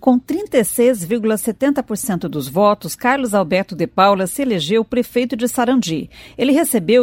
Com 36,70% dos votos, Carlos Alberto de Paula se elegeu prefeito de Sarandi. Ele recebeu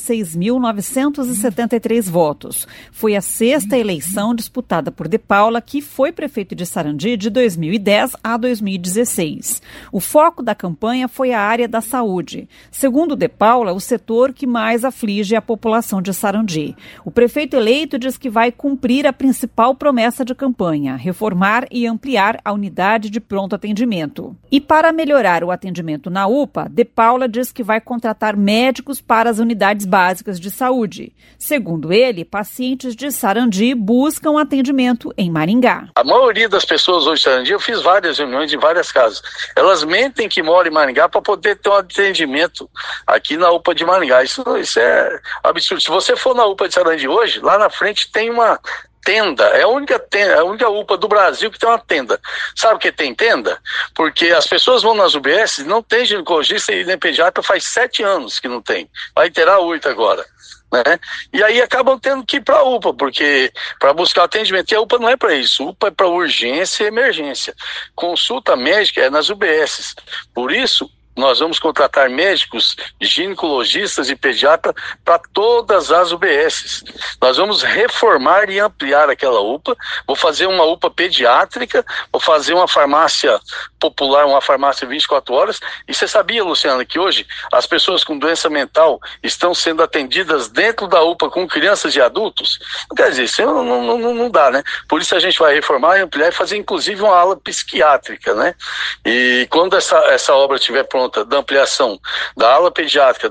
16.973 votos. Foi a sexta eleição disputada por de Paula, que foi prefeito de Sarandi de 2010 a 2016. O foco da campanha foi a área da saúde. Segundo de Paula, o setor que mais aflige a população de Sarandi. O prefeito eleito diz que vai cumprir a principal promessa de campanha: reformar e ampliar a unidade de pronto atendimento. E para melhorar o atendimento na UPA, de Paula diz que vai contratar médicos para as unidades básicas de saúde. Segundo ele, pacientes de Sarandi buscam atendimento em Maringá. A maioria das pessoas hoje de Sarandi, eu fiz várias reuniões em várias casas. Elas mentem que moram em Maringá para poder ter um atendimento aqui na UPA de Maringá. Isso é absurdo. Se você for na UPA de Sarandi hoje, lá na frente tem uma tenda, é a única UPA do Brasil que tem uma tenda. Sabe por que tem tenda? Porque as pessoas vão nas UBS, não tem ginecologista e nem pediatra faz 7 anos que não tem. Vai terá 8 agora. Né? E aí acabam tendo que ir para a UPA, porque para buscar atendimento. E a UPA não é para isso, a UPA é para urgência e emergência. Consulta médica é nas UBS. Por isso, nós vamos contratar médicos, ginecologistas e pediatras para todas as UBSs. Nós vamos reformar e ampliar aquela UPA. Vou fazer uma UPA pediátrica, vou fazer uma farmácia popular, uma farmácia 24 horas. E você sabia, Luciana, que hoje as pessoas com doença mental estão sendo atendidas dentro da UPA com crianças e adultos? Quer dizer, isso não dá, né? Por isso a gente vai reformar e ampliar e fazer inclusive uma ala psiquiátrica, né? E quando essa obra estiver pronta, da ampliação da ala pediátrica,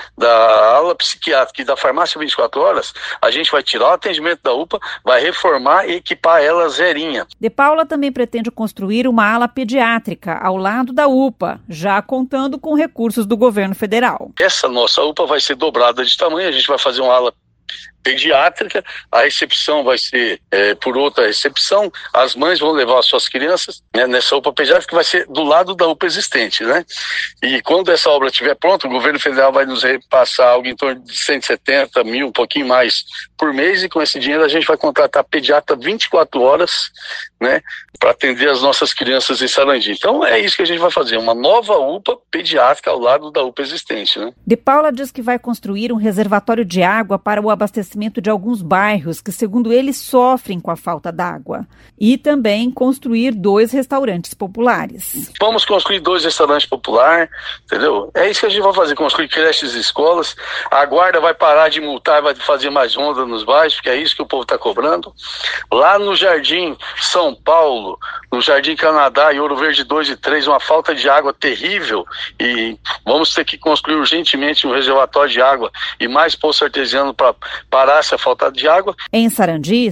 da ala psiquiátrica e da farmácia 24 horas, a gente vai tirar o atendimento da UPA, vai reformar e equipar ela zerinha. De Paula também pretende construir uma ala pediátrica ao lado da UPA, já contando com recursos do governo federal. Essa nossa UPA vai ser dobrada de tamanho, a gente vai fazer uma ala pediátrica, a recepção vai ser por outra recepção, as mães vão levar as suas crianças, né, nessa UPA pediátrica que vai ser do lado da UPA existente, né? E quando essa obra estiver pronta, o governo federal vai nos repassar algo em torno de 170 mil, um pouquinho mais por mês, e com esse dinheiro a gente vai contratar pediatra 24 horas, né, para atender as nossas crianças em Sarandi. Então é isso que a gente vai fazer, uma nova UPA pediátrica ao lado da UPA existente, né? De Paula diz que vai construir um reservatório de água para o abastecimento de alguns bairros que, segundo ele, sofrem com a falta d'água. E também construir 2 restaurantes populares. Vamos construir 2 restaurantes populares, entendeu? É isso que a gente vai fazer, construir creches e escolas. A guarda vai parar de multar, vai fazer mais ronda nos bairros, porque é isso que o povo está cobrando. Lá no Jardim São Paulo, no Jardim Canadá e Ouro Verde 2 e 3, uma falta de água terrível, e vamos ter que construir urgentemente um reservatório de água e mais poço artesiano para parar essa falta de água. Em Sarandi,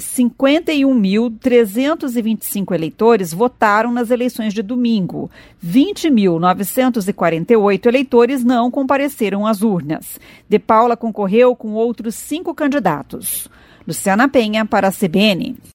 51.325 eleitores votaram nas eleições de domingo. 20.948 eleitores não compareceram às urnas. De Paula concorreu com outros 5 candidatos. Luciana Penha, para a CBN.